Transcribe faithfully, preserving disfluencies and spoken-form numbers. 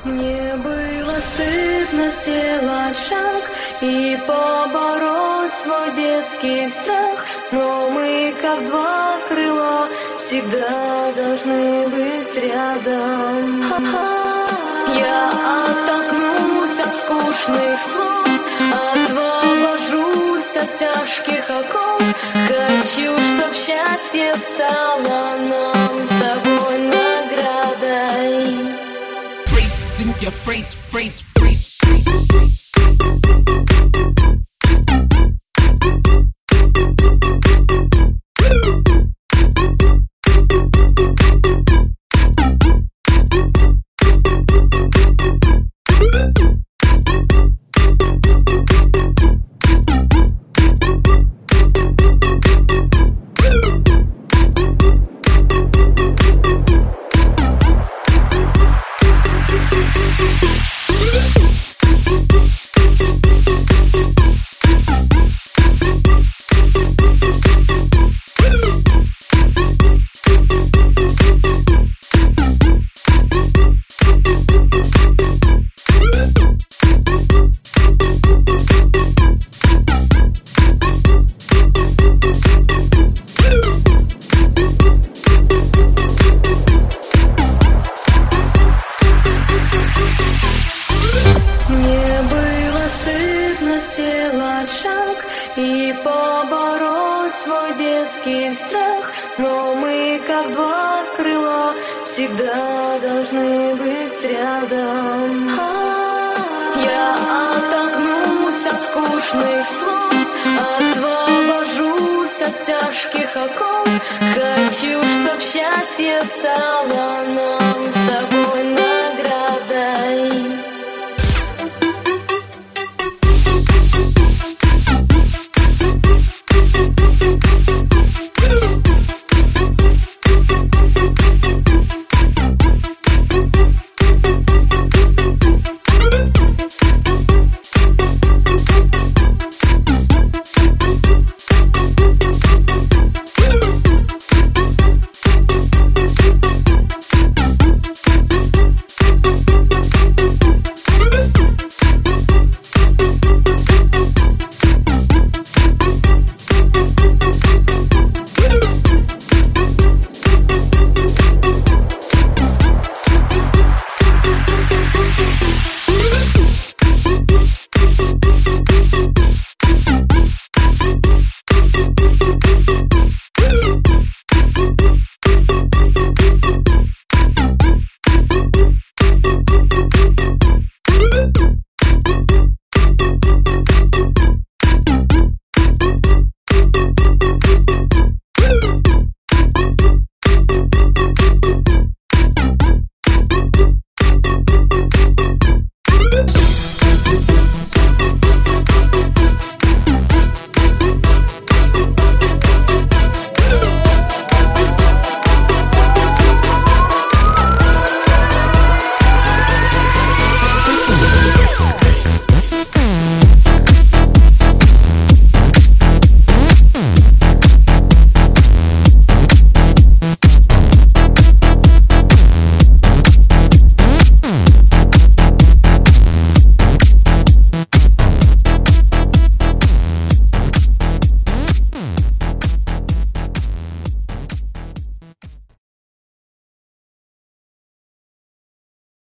Мне было стыдно сделать шаг и побороть свой детский страх, но мы, как два крыла, всегда должны быть рядом. Я оттолкнусь от скучных слов, освобожусь от тяжких оков. Хочу, чтоб счастье стало нам с тобой наградой. In your face, face, face. Сделать шаг и побороть свой детский страх, но мы, как два крыла, всегда должны быть рядом. Я оттолкнусь от скучных слов, освобожусь от тяжких оков. Хочу, чтоб счастье стало нам